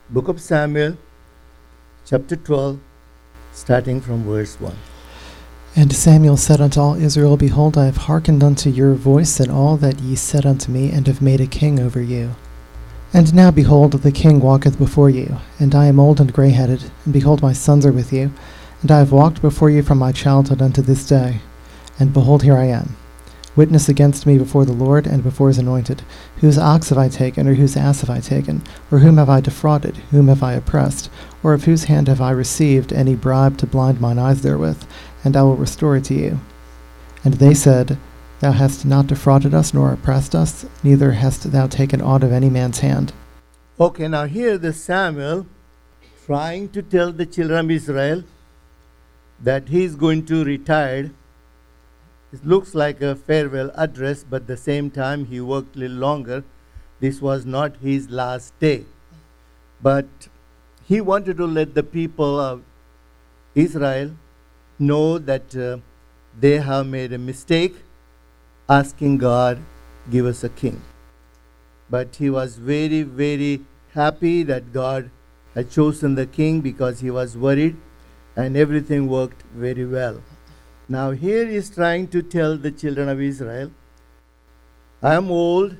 Book of Samuel, chapter 12, starting from verse 1. And Samuel said unto all Israel, Behold, I have hearkened unto your voice and all that ye said unto me, and have made a king over you. And now, behold, the king walketh before you, and I am old and grey-headed, and behold, my sons are with you, and I have walked before you from my childhood unto this day. And behold, here I am. Witness against me before the Lord and before his anointed. Whose ox have I taken, or whose ass have I taken? Or whom have I defrauded? Whom have I oppressed? Or of whose hand have I received any bribe to blind mine eyes therewith? And I will restore it to you. And they said, Thou hast not defrauded us, nor oppressed us, neither hast thou taken aught of any man's hand. Okay, now here the Samuel trying to tell the children of Israel that he is going to retire. It looks like a farewell address, but at the same time he worked a little longer. This was not his last day. But he wanted to let the people of Israel know that they have made a mistake asking God, give us a king. But he was very, very happy that God had chosen the king because he was worried and everything worked very well. Now here he is trying to tell the children of Israel, I am old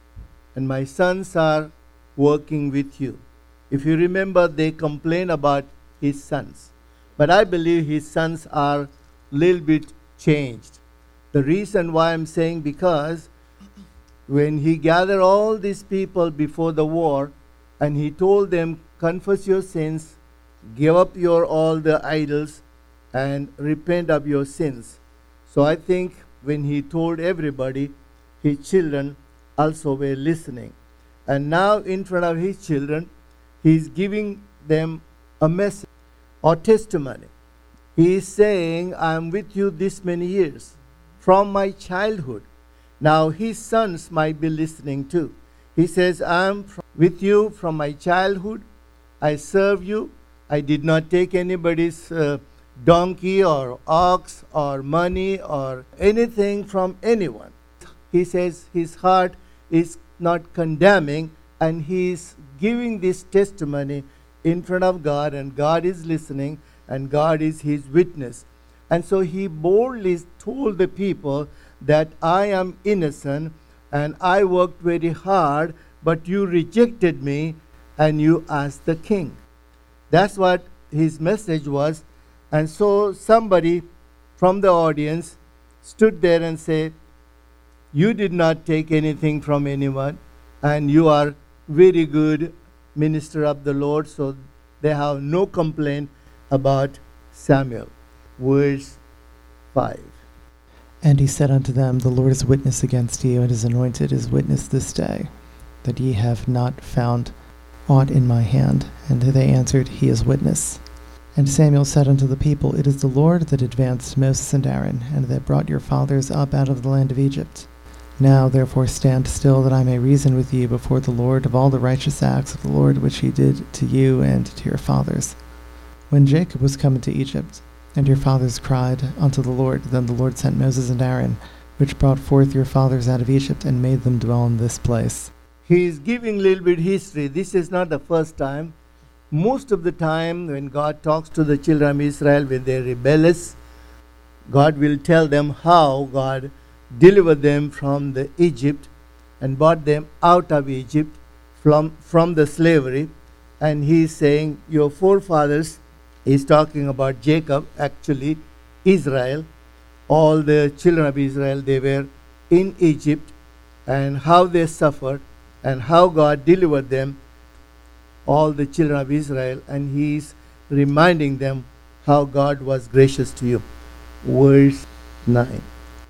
and my sons are working with you. If you remember, they complain about his sons. But I believe his sons are a little bit changed. The reason why I'm saying, because when he gathered all these people before the war and he told them, confess your sins, give up all the idols, and repent of your sins. So I think when he told everybody, his children also were listening. And now in front of his children, he's giving them a message or testimony. He is saying, I am with you this many years, from my childhood. Now his sons might be listening too. He says, I am with you from my childhood. I serve you. I did not take anybody's donkey or ox or money or anything from anyone. He says his heart is not condemning, and he is giving this testimony in front of God, and God is listening, and God is his witness. And so he boldly told the people that I am innocent and I worked very hard, but you rejected me and you asked the king. That's what his message was. And so somebody from the audience stood there and said, you did not take anything from anyone, and you are very good minister of the Lord. So they have no complaint about Samuel. Verse 5. And he said unto them, The Lord is witness against you, and his anointed is witness this day, that ye have not found aught in my hand. And they answered, He is witness. And Samuel said unto the people, It is the Lord that advanced Moses and Aaron, and that brought your fathers up out of the land of Egypt. Now therefore stand still, that I may reason with you before the Lord of all the righteous acts of the Lord which he did to you and to your fathers. When Jacob was come into Egypt, and your fathers cried unto the Lord, then the Lord sent Moses and Aaron, which brought forth your fathers out of Egypt, and made them dwell in this place. He is giving a little bit history. This is not the first time. Most of the time when God talks to the children of Israel, when they are rebellious, God will tell them how God delivered them from the Egypt and brought them out of Egypt from the slavery. And he is saying, your forefathers, is talking about Jacob, actually Israel, all the children of Israel, they were in Egypt, and how they suffered and how God delivered them, all the children of Israel, and he is reminding them how God was gracious to you. Verse 9.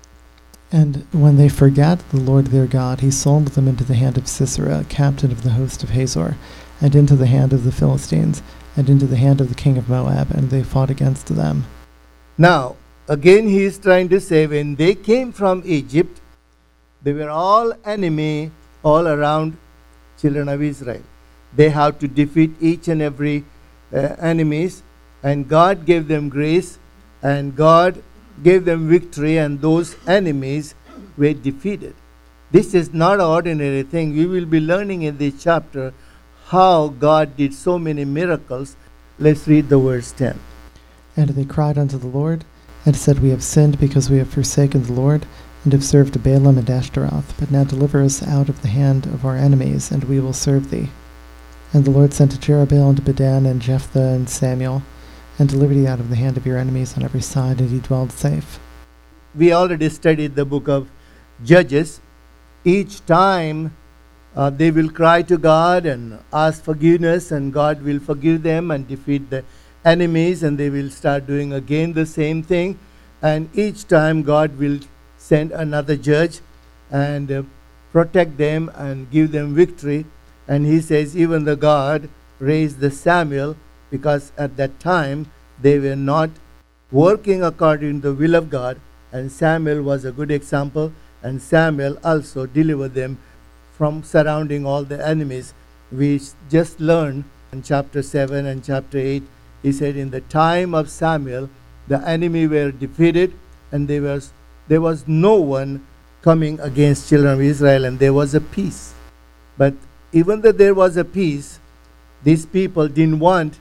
And when they forgat the Lord their God, he sold them into the hand of Sisera, captain of the host of Hazor, and into the hand of the Philistines, and into the hand of the king of Moab, and they fought against them. Now, again he is trying to say, when they came from Egypt, they were all enemy all around children of Israel. They have to defeat each and every enemies, and God gave them grace, and God gave them victory, and those enemies were defeated. This is not an ordinary thing. We will be learning in this chapter how God did so many miracles. Let's read the verse 10. And they cried unto the Lord, and said, We have sinned because we have forsaken the Lord, and have served Baalim and Ashtaroth. But now deliver us out of the hand of our enemies, and we will serve thee. And the Lord sent to Jerubbaal and Bedan and Jephthah and Samuel, and delivered thee out of the hand of your enemies on every side, and he dwelled safe. We already studied the book of Judges. Each time they will cry to God and ask forgiveness, and God will forgive them and defeat the enemies, and they will start doing again the same thing. And each time God will send another judge and protect them and give them victory. And he says even the God raised the Samuel, because at that time they were not working according to the will of God, and Samuel was a good example, and Samuel also delivered them from surrounding all the enemies. We just learned in chapter 7 and chapter 8, he said in the time of Samuel the enemy were defeated, and there was no one coming against children of Israel, and there was a peace. But even though there was a peace, these people didn't want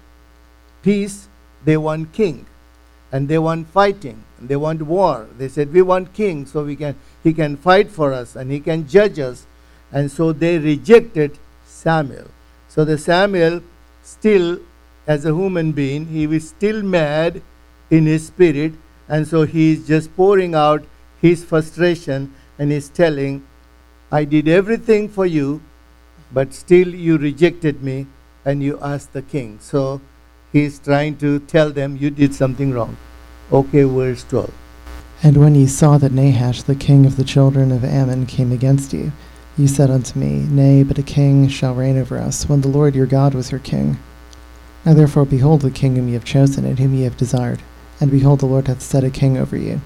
peace, they want king. And they want fighting, and they want war. They said, we want king, so he can fight for us, and he can judge us. And so they rejected Samuel. So the Samuel still, as a human being, he was still mad in his spirit, and so he is just pouring out his frustration, and he's telling, I did everything for you, but still you rejected me, and you asked the king. So he's trying to tell them, you did something wrong. Okay, verse 12. And when ye saw that Nahash the king of the children of Ammon came against you, ye said unto me, Nay, but a king shall reign over us, when the Lord your God was your king. Now therefore behold the king whom ye have chosen, and whom ye have desired, and behold the Lord hath set a king over you.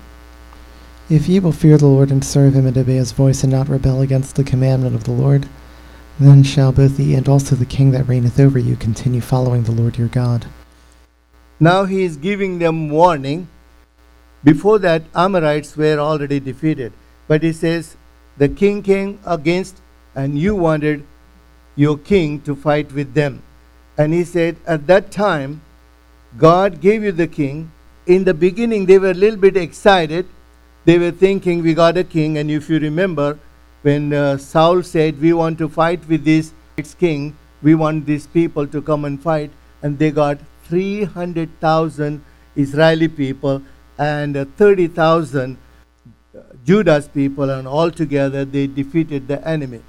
If ye will fear the Lord, and serve him, and obey his voice, and not rebel against the commandment of the Lord, then shall both ye and also the king that reigneth over you continue following the Lord your God. Now he is giving them warning. Before that, Amorites were already defeated. But he says, the king came against, and you wanted your king to fight with them. And he said, at that time, God gave you the king. In the beginning, they were a little bit excited. They were thinking, we got a king. And if you remember, when Saul said, we want to fight with this king, we want these people to come and fight, and they got 300,000 Israeli people and 30,000 Judah's people, and altogether they defeated the enemy.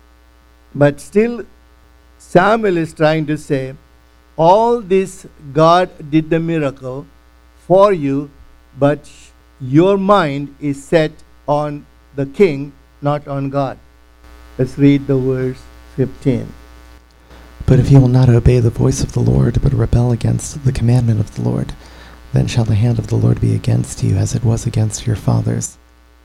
But still, Samuel is trying to say, all this God did the miracle for you, but your mind is set on the king, not on God. Let's read the verse 15. But if ye will not obey the voice of the Lord, but rebel against the commandment of the Lord, then shall the hand of the Lord be against you, as it was against your fathers.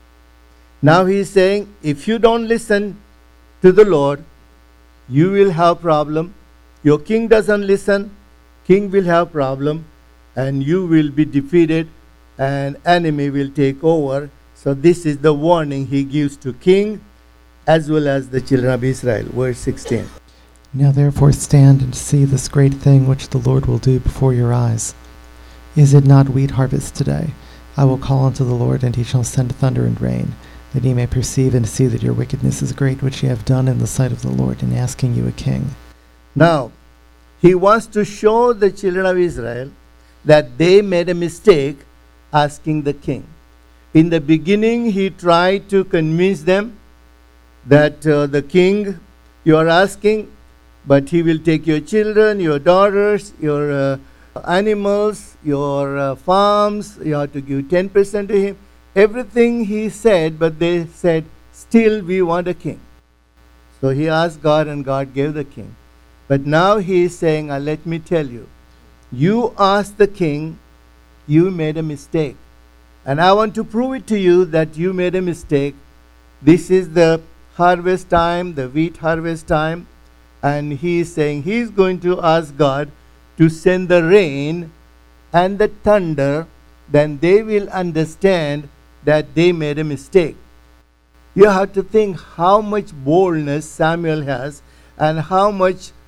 Now he is saying, if you don't listen to the Lord, you will have problem. Your king doesn't listen, king will have problem, and you will be defeated, and enemy will take over. So this is the warning he gives to king as well as the children of Israel. Verse 16. Now therefore stand and see this great thing which the Lord will do before your eyes. Is it not wheat harvest today? I will call unto the Lord, and he shall send thunder and rain, that ye may perceive and see that your wickedness is great, which ye have done in the sight of the Lord, in asking you a king. Now, he wants to show the children of Israel that they made a mistake asking the king. In the beginning, he tried to convince them that the king you are asking, but he will take your children, your daughters, your animals, your farms. You have to give 10% to him. Everything he said, but they said, still we want a king. So he asked God, and God gave the king. But now he is saying, let me tell you, you asked the king, you made a mistake. And I want to prove it to you that you made a mistake. This is the harvest time, the wheat harvest time. And he is saying he is going to ask God to send the rain and the thunder. Then they will understand that they made a mistake. You have to think how much boldness Samuel has, and how much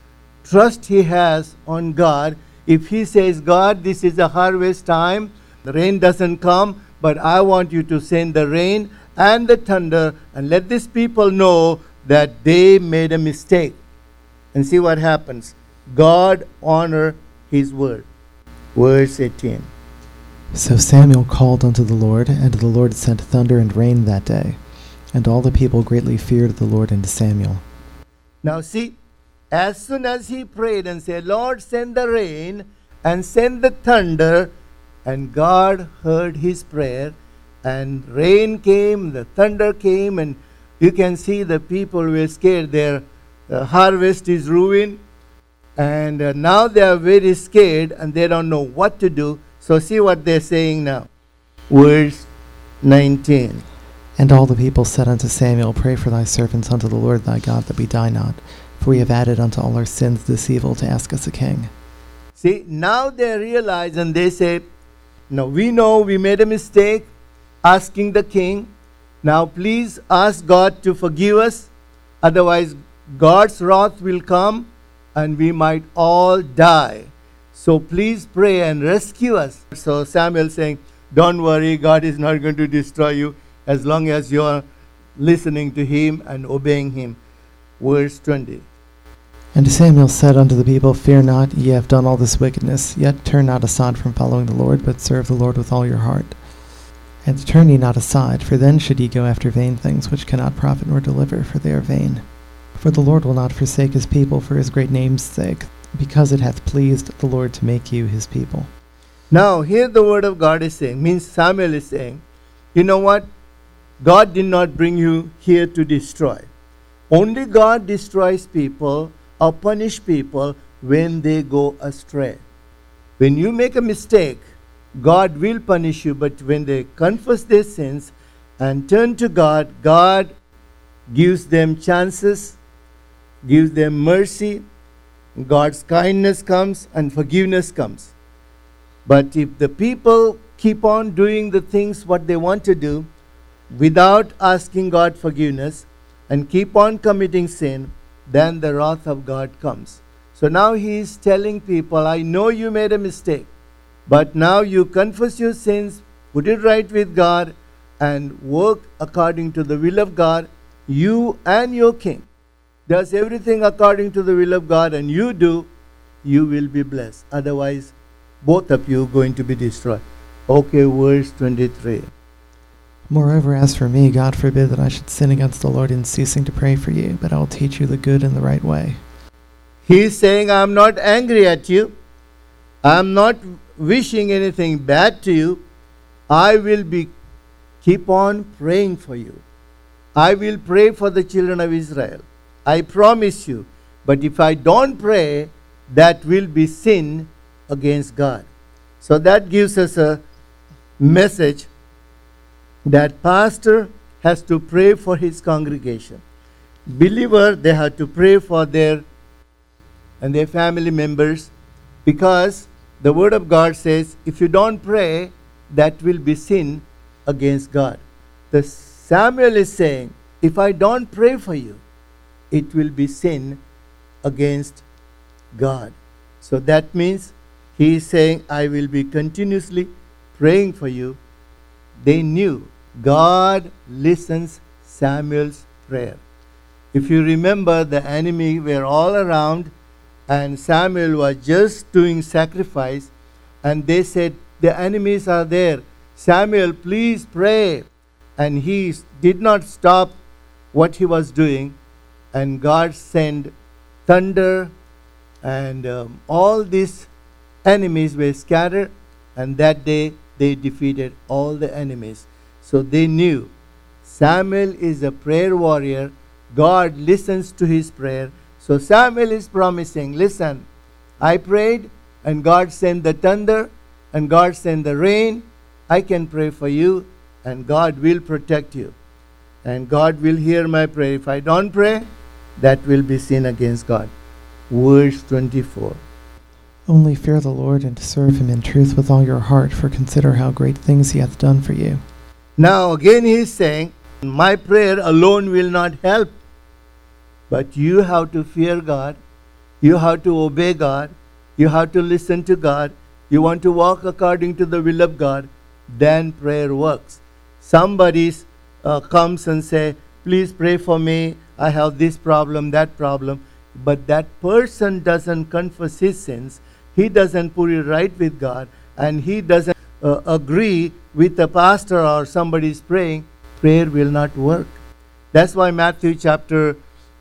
trust he has on God. If he says, God, this is a harvest time, the rain doesn't come, but I want you to send the rain and the thunder and let these people know that they made a mistake. And see what happens. God honor his word. Verse 18. So Samuel called unto the Lord, and the Lord sent thunder and rain that day. And all the people greatly feared the Lord and Samuel. Now see, as soon as he prayed and said, Lord, send the rain and send the thunder, and God heard his prayer, and rain came, the thunder came, and you can see the people were scared. Their harvest is ruined, and now they are very scared, and they don't know what to do. So see what they're saying now. Verse 19. And all the people said unto Samuel, Pray for thy servants unto the Lord thy God, that we die not. For we have added unto all our sins this evil to ask us a king. See, now they realize and they say, no, we know we made a mistake asking the king. Now please ask God to forgive us. Otherwise, God's wrath will come and we might all die. So please pray and rescue us. So Samuel saying, don't worry, God is not going to destroy you as long as you are listening to him and obeying him. Verse 20. And Samuel said unto the people, Fear not, ye have done all this wickedness, yet turn not aside from following the Lord, but serve the Lord with all your heart. And turn ye not aside, for then should ye go after vain things, which cannot profit nor deliver, for they are vain. For the Lord will not forsake his people for his great name's sake, because it hath pleased the Lord to make you his people. Now, here the word of God is saying, means Samuel is saying, you know what? God did not bring you here to destroy. Only God destroys people or punish people when they go astray. When you make a mistake, God will punish you, but when they confess their sins and turn to God, God gives them chances, gives them mercy. God's kindness comes and forgiveness comes. But if the people keep on doing the things what they want to do without asking God forgiveness and keep on committing sin, then the wrath of God comes. So now he is telling people, I know you made a mistake, but now you confess your sins, put it right with God, and work according to the will of God. You and your king does everything according to the will of God, and you do, you will be blessed. Otherwise, both of you are going to be destroyed. Okay, verse 23. Moreover, as for me, God forbid that I should sin against the Lord in ceasing to pray for you, but I will teach you the good and the right way. He is saying, I am not angry at you. I am not wishing anything bad to you. I will keep on praying for you. I will pray for the children of Israel. I promise you. But if I don't pray, that will be sin against God. So that gives us a message that pastor has to pray for his congregation. Believer, they have to pray for their family members, because the word of God says, if you don't pray, that will be sin against God. The Samuel is saying, if I don't pray for you, it will be sin against God. So that means he is saying, I will be continuously praying for you. They knew God listens Samuel's prayer. If you remember, the enemy were all around, and Samuel was just doing sacrifice, and they said, the enemies are there. Samuel, please pray. And he did not stop what he was doing, and God sent thunder, and all these enemies were scattered, and that day they defeated all the enemies. So they knew Samuel is a prayer warrior. God listens to his prayer. So Samuel is promising, listen, I prayed and God sent the thunder and God sent the rain. I can pray for you and God will protect you. And God will hear my prayer. If I don't pray, that will be sin against God. Verse 24. Only fear the Lord and serve him in truth with all your heart, for consider how great things he hath done for you. Now again he is saying, my prayer alone will not help. But you have to fear God. You have to obey God. You have to listen to God. You want to walk according to the will of God. Then prayer works. Somebody comes and say, please pray for me. I have this problem, that problem. But that person doesn't confess his sins. He doesn't put it right with God. And he doesn't agree with the pastor or somebody's praying. Prayer will not work. That's why Matthew chapter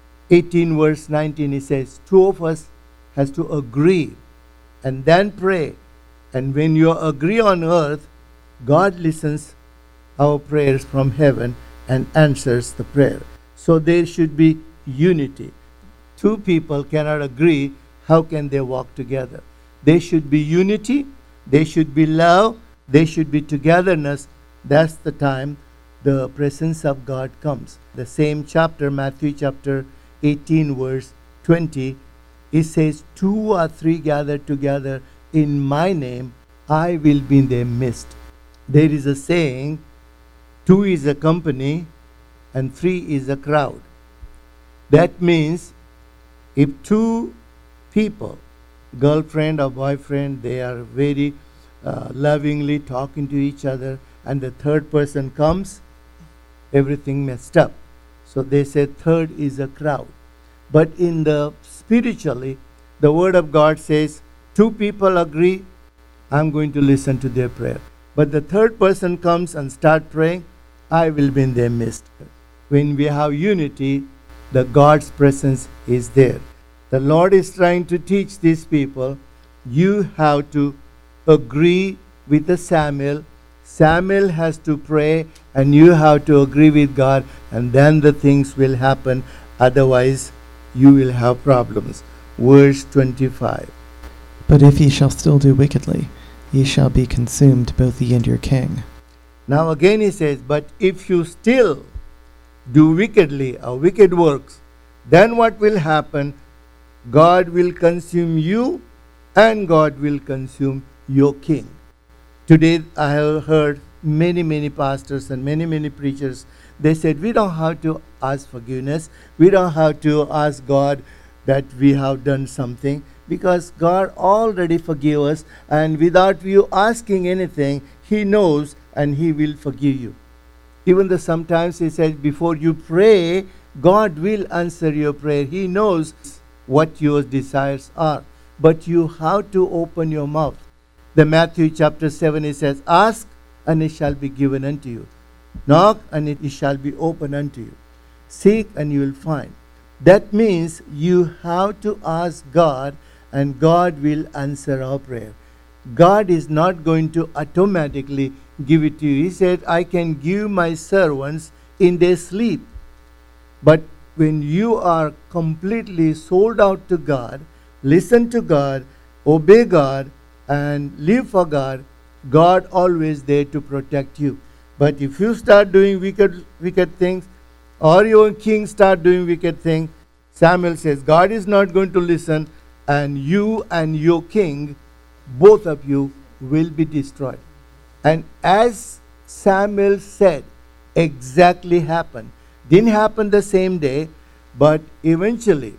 18 verse 19, it says, two of us has to agree and then pray. And when you agree on earth, God listens our prayers from heaven and answers the prayer. So there should be unity. Two people cannot agree. How can they walk together? There should be unity. There should be love. There should be togetherness. That's the time the presence of God comes. The same chapter, Matthew chapter 18 verse 20, it says, 2 or 3 gathered together in my name, I will be in their midst. There is a saying, 2 is a company and 3 is a crowd. That means if 2 people, girlfriend or boyfriend, they are very lovingly talking to each other, and the third person comes, everything messed up. So they say third is a crowd. But in the spiritually, the word of God says, 2 people agree, I'm going to listen to their prayer. But the third person comes and start praying, I will be in their midst. When we have unity, the God's presence is there. The Lord is trying to teach these people, you have to agree with the Samuel. Samuel has to pray and you have to agree with God, and then the things will happen. Otherwise, you will have problems. Verse 25. But if ye shall still do wickedly, ye shall be consumed, both ye and your king. Now again he says, but if you still do wickedly or wicked works, then what will happen? God will consume you and God will consume your king. Today I have heard many pastors and many preachers, they said we don't have to ask forgiveness. We don't have to ask God that we have done something, because God already forgave us, and without you asking anything, He knows and He will forgive you. Even though sometimes He says before you pray, God will answer your prayer. He knows what your desires are. But you have to open your mouth. The Matthew chapter 7, it says, ask and it shall be given unto you. Knock and it shall be opened unto you. Seek and you will find. That means you have to ask God and God will answer our prayer. God is not going to automatically give it to you. He said, I can give my servants in their sleep. But when you are completely sold out to God, listen to God, obey God, and live for God, God always there to protect you. But if you start doing wicked things, or your king start doing wicked things, Samuel says, God is not going to listen, and you and your king, both of you, will be destroyed. And as Samuel said, exactly happened. Didn't happen the same day, but eventually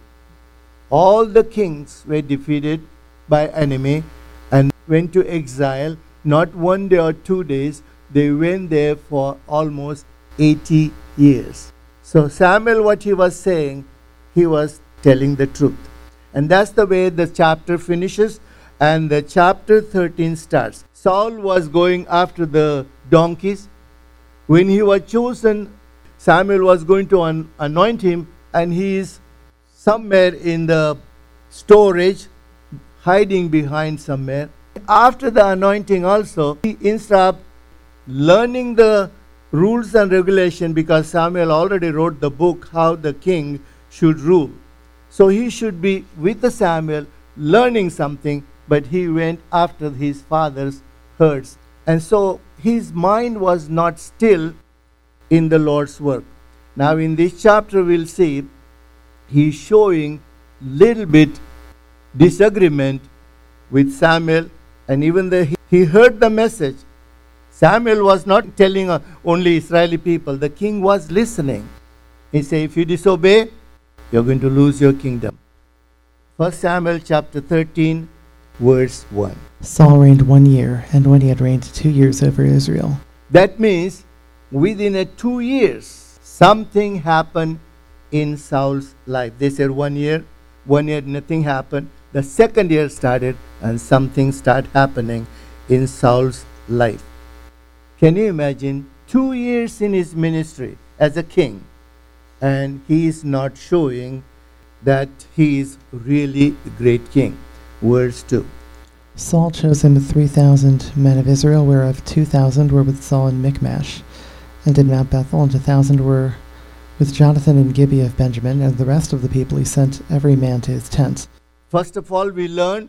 all the kings were defeated by enemy and went to exile. Not 1 day or 2 days, they went there for almost 80 years. So Samuel, what he was saying, he was telling the truth. And that's the way the chapter finishes, and the chapter 13 starts. Saul was going after the donkeys. When he was chosen, Samuel was going to anoint him, and he is somewhere in the storage, hiding behind somewhere. After the anointing also, he instead of learning the rules and regulation, because Samuel already wrote the book how the king should rule. So he should be with the Samuel learning something, but he went after his father's herds. And so his mind was not still in the Lord's work. Now in this chapter we'll see he's showing little bit disagreement with Samuel, and even though he heard the message, Samuel was not telling only Israeli people. The king was listening. He said, if you disobey, you're going to lose your kingdom. 1 Samuel chapter 13, verse 1. Saul reigned 1 year, and when he had reigned 2 years over Israel. That means within 2 years, something happened in Saul's life. They said 1 year, 1 year nothing happened. The second year started and something started happening in Saul's life. Can you imagine 2 years in his ministry as a king, and he is not showing that he is really a great king? Verse 2. Saul chose him 3,000 men of Israel, whereof 2,000 were with Saul in Michmash, and in Mount Bethel, and 1,000 were with Jonathan in Gibeah of Benjamin, and the rest of the people he sent every man to his tent. First of all, we learn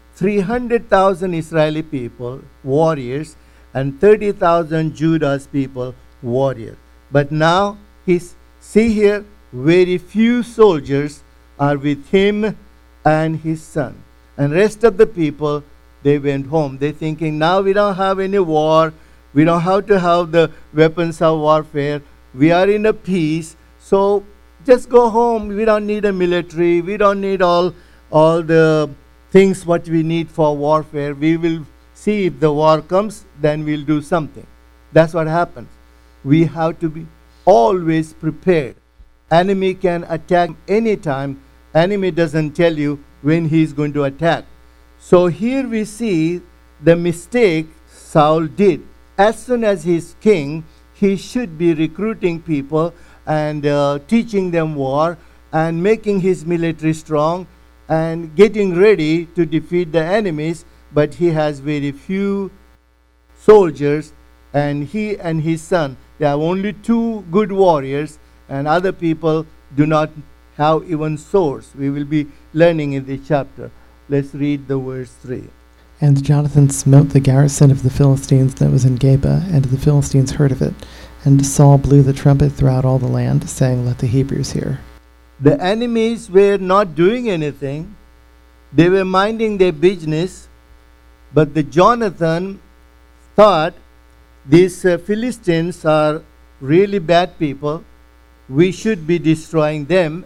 300,000 Israeli people, warriors, and 30,000 Judah's people, warrior. But now, see here, very few soldiers are with him and his son. And rest of the people, they went home. They're thinking, now we don't have any war. We don't have to have the weapons of warfare. We are in a peace. So just go home. We don't need a military. We don't need all the things what we need for warfare. We will see if the war comes, then we'll do something. That's what happens. We have to be always prepared. Enemy can attack anytime. Enemy doesn't tell you when he is going to attack. So here we see the mistake Saul did. As soon as he is king, he should be recruiting people and teaching them war and making his military strong and getting ready to defeat the enemies. But he has very few soldiers, and he and his son, they have only 2 good warriors, and other people do not have even swords. We will be learning in this chapter. Let's read the verse 3. And Jonathan smote the garrison of the Philistines that was in Geba, and the Philistines heard of it. And Saul blew the trumpet throughout all the land, saying, Let the Hebrews hear. The enemies were not doing anything. They were minding their business. But the Jonathan thought, these Philistines are really bad people. We should be destroying them.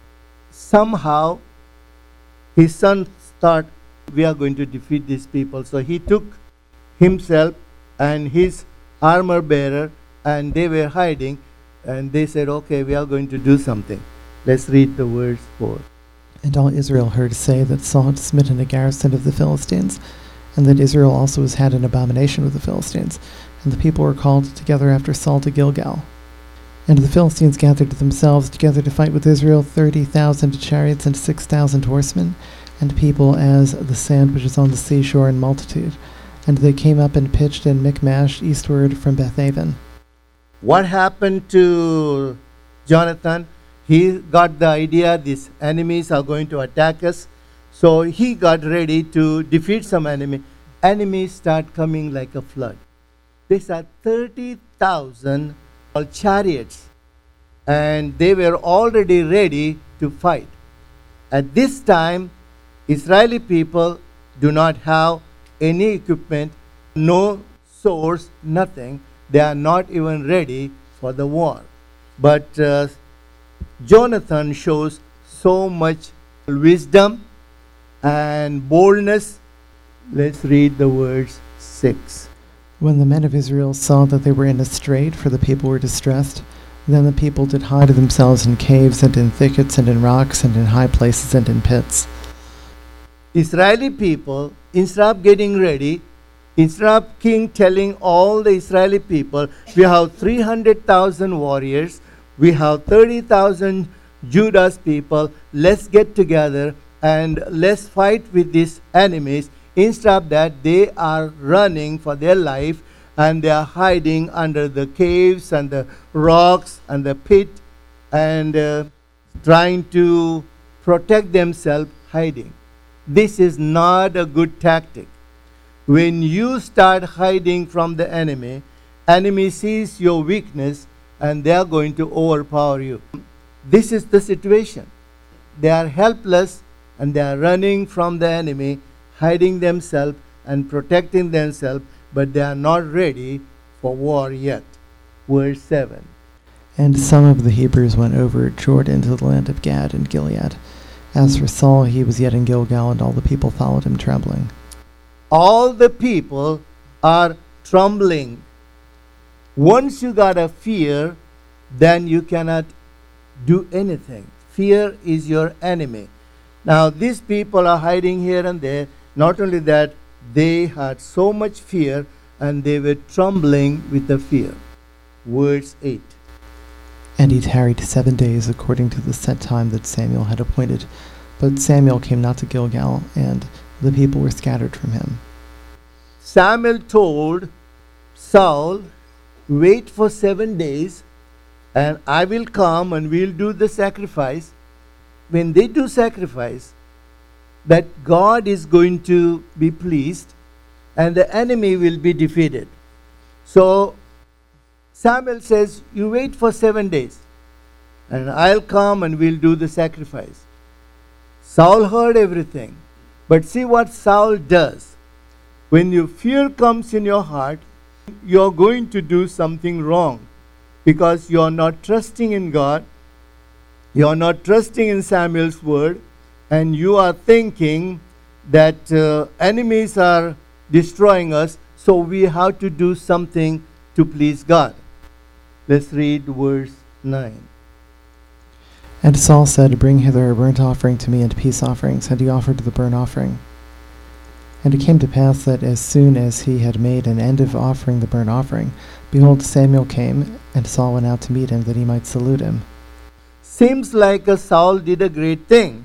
Somehow, his son thought, we are going to defeat these people. So he took himself and his armor bearer, and they were hiding, and they said, okay, we are going to do something. Let's read the verse 4. And all Israel heard say that Saul had smitten a garrison of the Philistines, and that Israel also has had an abomination with the Philistines. And the people were called together after Saul to Gilgal. And the Philistines gathered themselves together to fight with Israel, 30,000 chariots and 6,000 horsemen, and people as the sand which is on the seashore in multitude. And they came up and pitched in Michmash eastward from Bethaven. What happened to Jonathan? He got the idea these enemies are going to attack us. So he got ready to defeat some enemy. Enemies start coming like a flood. These are 30,000 chariots, and they were already ready to fight. At this time, Israeli people do not have any equipment, no swords, nothing. They are not even ready for the war. But Jonathan shows so much wisdom and boldness. Let's read the verse 6. When the men of Israel saw that they were in a strait, for the people were distressed, then the people did hide themselves in caves and in thickets and in rocks and in high places and in pits. Israeli people, instead of getting ready, instead of king telling all the Israeli people, we have 300,000 warriors, we have 30,000 Judah's people, let's get together and let's fight with these enemies. Instead of that, they are running for their life, and they are hiding under the caves and the rocks and the pit, and trying to protect themselves hiding. This is not a good tactic. When you start hiding from the enemy sees your weakness, and they are going to overpower you. This is the situation. They are helpless, and they are running from the enemy, hiding themselves and protecting themselves, but they are not ready for war yet. Verse 7. And some of the Hebrews went over Jordan to the land of Gad and Gilead, As for Saul, he was yet in Gilgal, and all the people followed him trembling. All the people are trembling. Once you got a fear, then you cannot do anything. Fear is your enemy. Now, these people are hiding here and there. Not only that, they had so much fear and they were trembling with the fear. Verse 8. And he tarried 7 days according to the set time that Samuel had appointed. But Samuel came not to Gilgal, and the people were scattered from him. Samuel told Saul, wait for 7 days, and I will come and we'll do the sacrifice. When they do sacrifice, that God is going to be pleased and the enemy will be defeated. So Samuel says, you wait for 7 days and I'll come and we'll do the sacrifice. Saul heard everything. But see what Saul does. When your fear comes in your heart, you're going to do something wrong because you're not trusting in God. You're not trusting in Samuel's word, and you are thinking that enemies are destroying us, so we have to do something to please God. Let's read verse 9. And Saul said, bring hither a burnt offering to me and peace offerings. And he offered the burnt offering. And it came to pass that as soon as he had made an end of offering the burnt offering, behold, Samuel came, and Saul went out to meet him, that he might salute him. Seems like Saul did a great thing.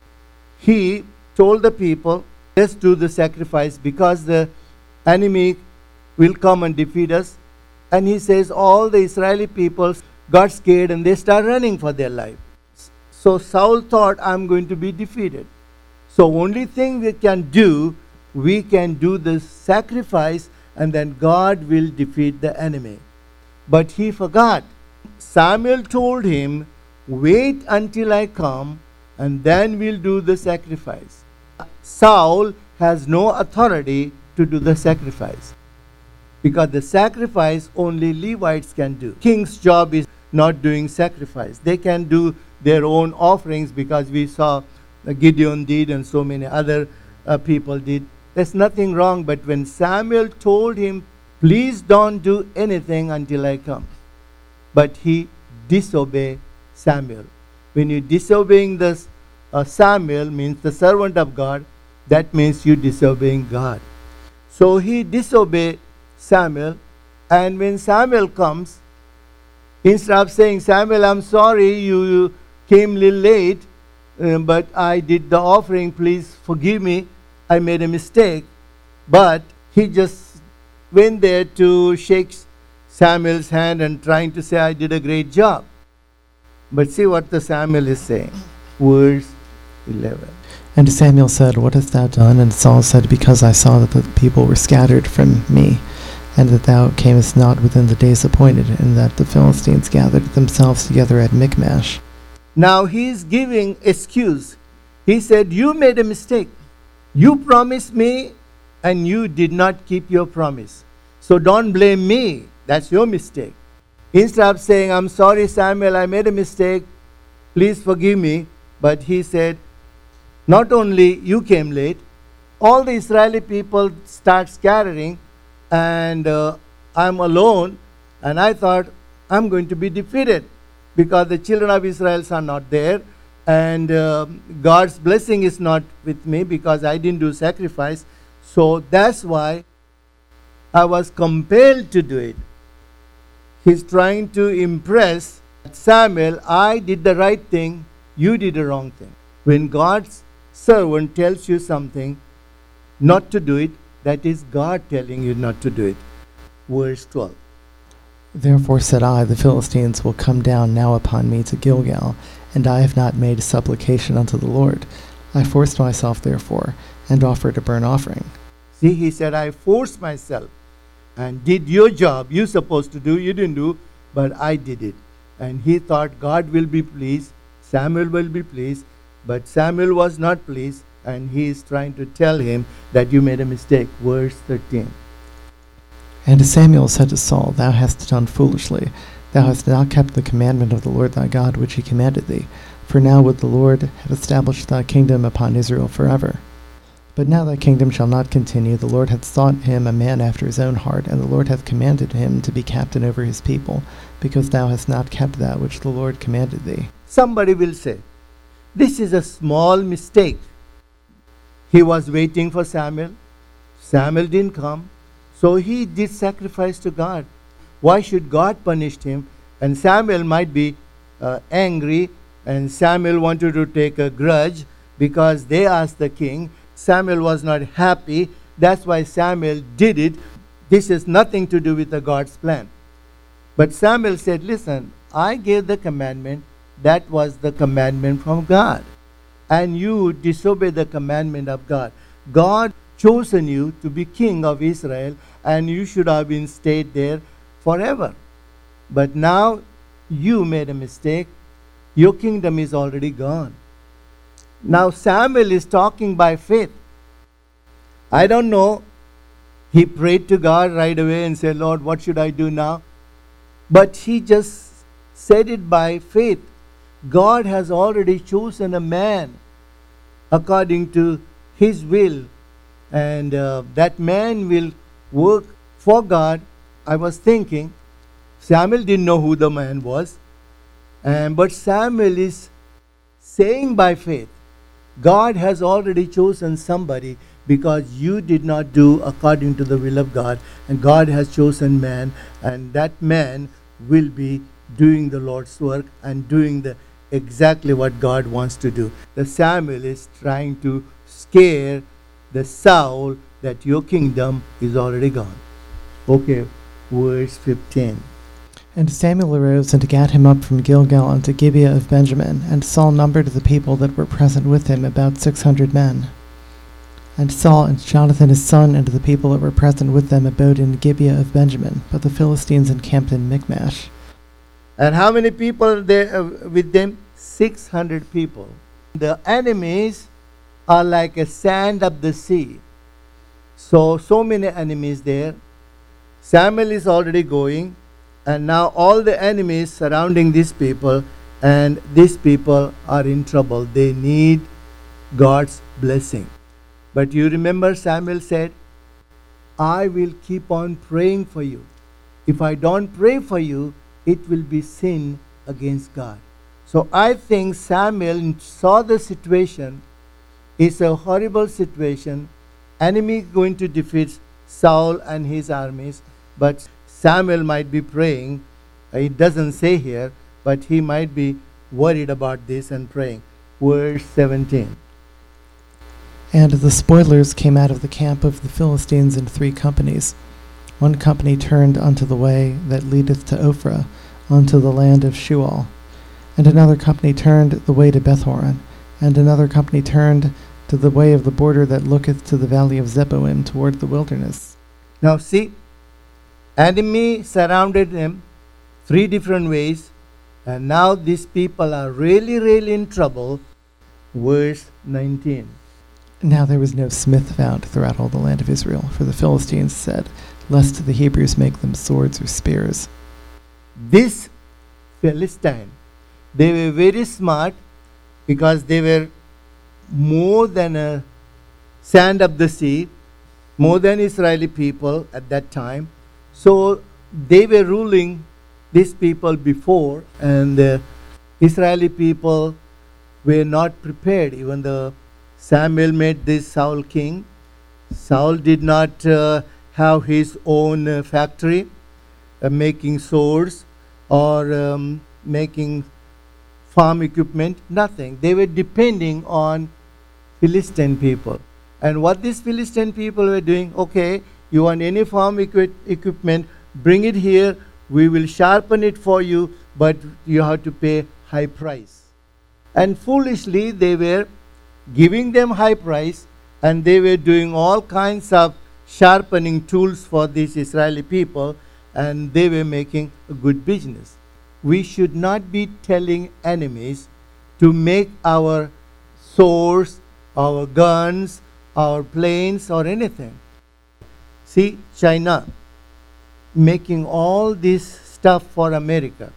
He told the people, let's do the sacrifice because the enemy will come and defeat us. And he says all the Israeli people got scared and they start running for their life. So Saul thought, I'm going to be defeated. So only thing we can do the sacrifice and then God will defeat the enemy. But he forgot. Samuel told him, wait until I come and then we'll do the sacrifice. Saul has no authority to do the sacrifice because the sacrifice only Levites can do. King's job is not doing sacrifice. They can do their own offerings because we saw Gideon did and so many other people did. There's nothing wrong, but when Samuel told him, please don't do anything until I come. But he disobeyed Samuel. When you're disobeying this, Samuel means the servant of God, that means you're disobeying God. So he disobeyed Samuel, and when Samuel comes, instead of saying, Samuel, I'm sorry, you came a little late, but I did the offering, please forgive me, I made a mistake. But he just went there to shake Samuel's hand and trying to say, I did a great job. But see what the Samuel is saying. Verse 11. And Samuel said, what hast thou done? And Saul said, because I saw that the people were scattered from me, and that thou camest not within the days appointed, and that the Philistines gathered themselves together at Michmash. Now he is giving excuse. He said, you made a mistake. You promised me and you did not keep your promise. So don't blame me. That's your mistake. Instead of saying, I'm sorry, Samuel, I made a mistake. Please forgive me. But he said, not only you came late, all the Israeli people start scattering, and I'm alone, and I thought I'm going to be defeated because the children of Israel are not there, and God's blessing is not with me because I didn't do sacrifice. So that's why I was compelled to do it. He's trying to impress Samuel, I did the right thing, you did the wrong thing. When God's servant tells you something, not to do it, that is God telling you not to do it. Verse 12. Therefore said I, the Philistines will come down now upon me to Gilgal, and I have not made supplication unto the Lord. I forced myself therefore, and offered a burnt offering. See, he said, I forced myself and did your job you're supposed to do. You didn't do, but I did it. And he thought God will be pleased, Samuel will be pleased, but Samuel was not pleased, and he is trying to tell him that you made a mistake. Verse 13. And Samuel said to Saul, thou hast done foolishly. Thou hast not kept the commandment of the Lord thy God which he commanded thee. For now would the Lord have established thy kingdom upon Israel forever. But now thy kingdom shall not continue. The Lord hath sought him a man after his own heart, and the Lord hath commanded him to be captain over his people, because thou hast not kept that which the Lord commanded thee. Somebody will say, this is a small mistake. He was waiting for Samuel. Samuel didn't come. So he did sacrifice to God. Why should God punish him? And Samuel might be angry, and Samuel wanted to take a grudge because they asked the king. Samuel was not happy. That's why Samuel did it. This has nothing to do with the God's plan. But Samuel said, listen, I gave the commandment. That was the commandment from God. And you disobey the commandment of God. God chosen you to be king of Israel, and you should have been stayed there forever. But now you made a mistake. Your kingdom is already gone. Now Samuel is talking by faith. I don't know. He prayed to God right away and said, Lord, what should I do now? But he just said it by faith. God has already chosen a man according to his will. And that man will work for God. I was thinking, Samuel didn't know who the man was. But Samuel is saying by faith, God has already chosen somebody because you did not do according to the will of God. And God has chosen man, and that man will be doing the Lord's work and doing exactly what God wants to do. The Samuel is trying to scare the Saul that your kingdom is already gone. Okay, verse 15. And Samuel arose and gat him up from Gilgal unto Gibeah of Benjamin, and Saul numbered the people that were present with him about 600 men. And Saul and Jonathan his son and the people that were present with them abode in Gibeah of Benjamin, but the Philistines encamped in Michmash. And how many people there with them? 600 people. The enemies are like a sand of the sea. So many enemies there. Samuel is already going, and now all the enemies surrounding these people, and these people are in trouble. They need God's blessing. But you remember Samuel said, I will keep on praying for you. If I don't pray for you, it will be sin against God. So I think Samuel saw the situation. It's a horrible situation. Enemy going to defeat Saul and his armies. But Samuel might be praying. It doesn't say here, but he might be worried about this and praying. Verse 17. And the spoilers came out of the camp of the Philistines in 3 companies. One company turned unto the way that leadeth to Ophrah, unto the land of Shual. And another company turned the way to Bethhoron. And another company turned to the way of the border that looketh to the valley of Zeboim toward the wilderness. Now see, enemy surrounded them 3 different ways. And now these people are really, really in trouble. Verse 19. Now there was no smith found throughout all the land of Israel, for the Philistines said, lest the Hebrews make them swords or spears. This Philistine, they were very smart because they were more than a sand of the sea, more than Israeli people at that time. So they were ruling these people before, and the Israeli people were not prepared. Even the Samuel made this Saul king. Saul did not have his own factory making swords or making farm equipment, nothing. They were depending on Philistine people. And what these Philistine people were doing, okay, you want any farm equipment, bring it here, we will sharpen it for you, but you have to pay high price. And foolishly they were giving them high price, and they were doing all kinds of sharpening tools for these Israeli people, and they were making a good business. We should not be telling enemies to make our swords, our guns, our planes, or anything. See, China making all this stuff for America.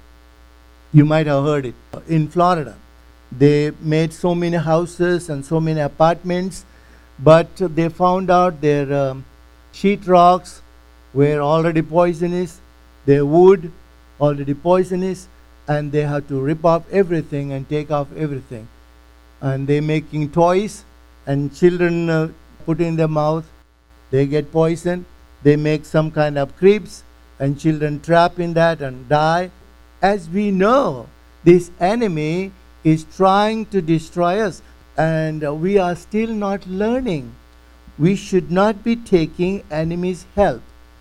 You might have heard it. In Florida, they made so many houses and so many apartments, but they found out their sheetrocks were already poisonous, their wood already poisonous, and they had to rip off everything and take off everything. And they're making toys, and children put in their mouth, they get poisoned. They make some kind of cribs, and children trap in that and die. As we know, this enemy is trying to destroy us, and we are still not learning. We should not be taking enemy's help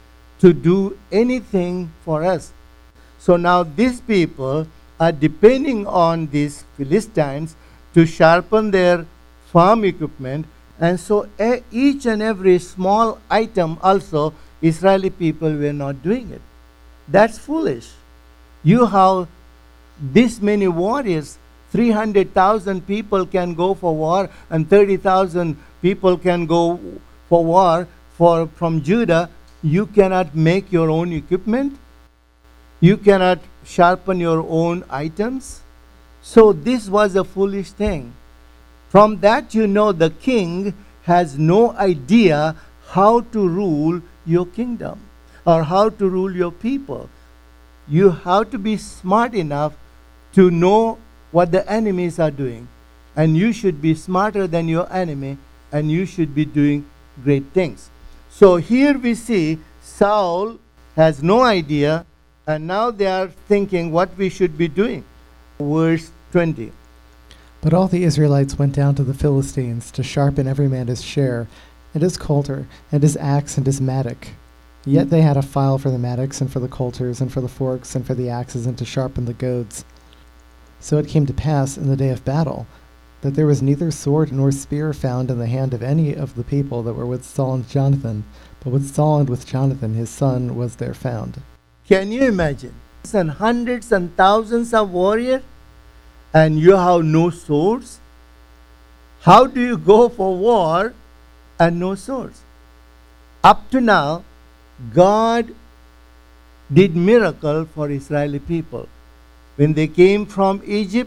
to do anything for us. So now these people are depending on these Philistines to sharpen their farm equipment, and so each and every small item also Israeli people were not doing it. That's foolish. You have this many warriors, 300,000 people can go for war, and 30,000 people can go for war from Judah. You cannot make your own equipment. You cannot sharpen your own items. So this was a foolish thing. From that you know the king has no idea how to rule your kingdom or how to rule your people. You have to be smart enough to know what the enemies are doing. And you should be smarter than your enemy, and you should be doing great things. So here we see Saul has no idea, and now they are thinking what we should be doing. Verse 20. But all the Israelites went down to the Philistines to sharpen every man his share, and his coulter, and his axe, and his mattock. Yet they had a file for the mattocks, and for the coulters, and for the forks, and for the axes, and to sharpen the goads. So it came to pass in the day of battle, that there was neither sword nor spear found in the hand of any of the people that were with Saul and Jonathan, but with Saul and with Jonathan his son was there found. Can you imagine? And hundreds and thousands of warriors, and you have no swords? How do you go for war and no swords? Up to now, God did miracle for Israeli people. When they came from Egypt,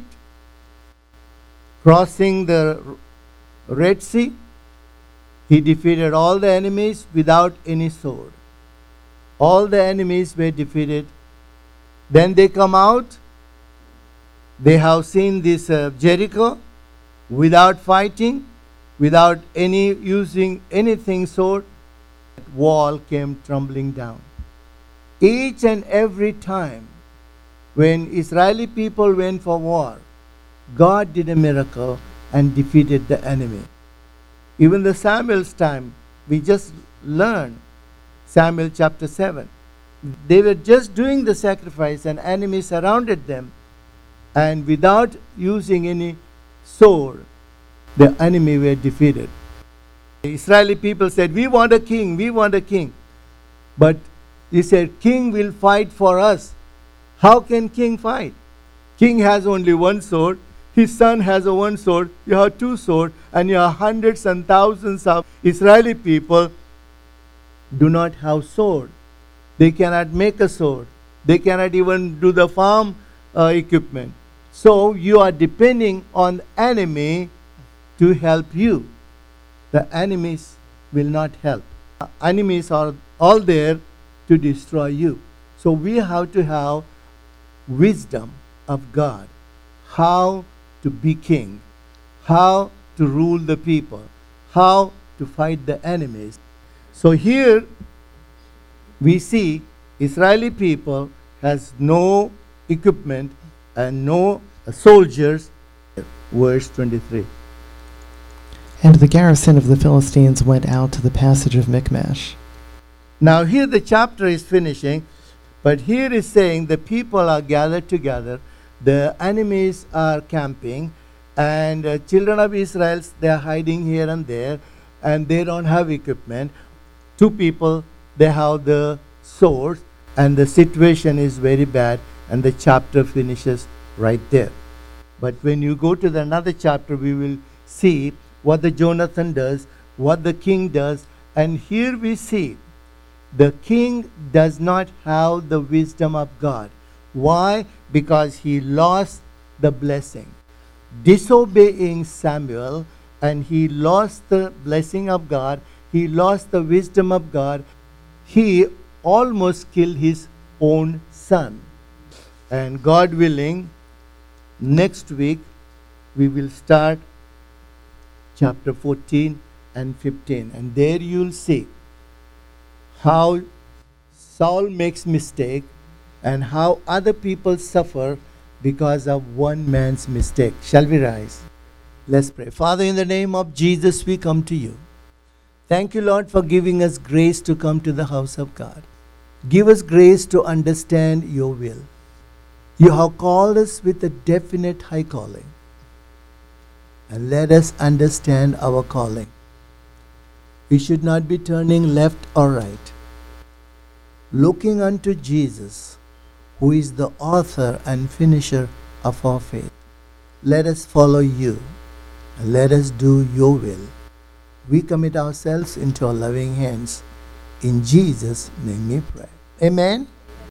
crossing the Red Sea, he defeated all the enemies without any sword. All the enemies were defeated. Then they come out. They have seen this Jericho without fighting, without any using anything sword. That wall came tumbling down. Each and every time when Israeli people went for war, God did a miracle and defeated the enemy. Even the Samuel's time, we just learned Samuel chapter 7. They were just doing the sacrifice and enemy surrounded them, and without using any sword, the enemy were defeated. The Israeli people said, we want a king, we want a king. But he said, king will fight for us. How can king fight? King has only one sword. His son has a one sword. You have two swords, and you have hundreds and thousands of Israeli people do not have sword. They cannot make a sword. They cannot even do the farm equipment. So you are depending on the enemy to help you. The enemies will not help. Enemies are all there to destroy you. So we have to have wisdom of God. How to be king. How to rule the people. How to fight the enemies. So here we see Israeli people has no equipment and no soldiers. Verse 23. And the garrison of the Philistines went out to the passage of Michmash. Now here the chapter is finishing, but here is saying the people are gathered together, the enemies are camping, and children of Israel, they are hiding here and there, and they don't have equipment. Two people, they have the swords, and the situation is very bad, and the chapter finishes right there. But when you go to the another chapter, we will see what the Jonathan does, what the king does, and here we see The king does not have the wisdom of God. Why? Because he lost the blessing. Disobeying Samuel, and he lost the blessing of God, he lost the wisdom of God. He almost killed his own son. And God willing, next week we will start chapter 14 and 15. And there you'll see how Saul makes mistake and how other people suffer because of one man's mistake. Shall we rise? Let's pray. Father, in the name of Jesus, we come to you. Thank you, Lord, for giving us grace to come to the house of God. Give us grace to understand your will. You have called us with a definite high calling. And let us understand our calling. We should not be turning left or right. Looking unto Jesus, who is the author and finisher of our faith. Let us follow you, and let us do your will. We commit ourselves into our loving hands. In Jesus' name we pray. Amen.